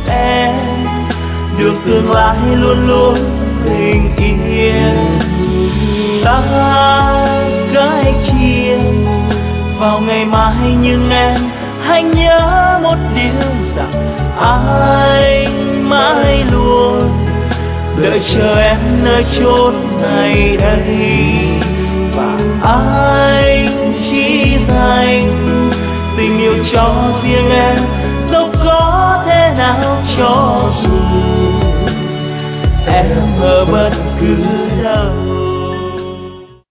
em được tương lai luôn luôn bình yên. Ta cách chia vào ngày mai, nhưng em hãy nhớ một điều rằng anh mãi luôn đợi chờ em nơi chốn này đây. Và anh chỉ dành tình yêu cho riêng em, dẫu có thế nào cho dù em ở bất cứ đâu.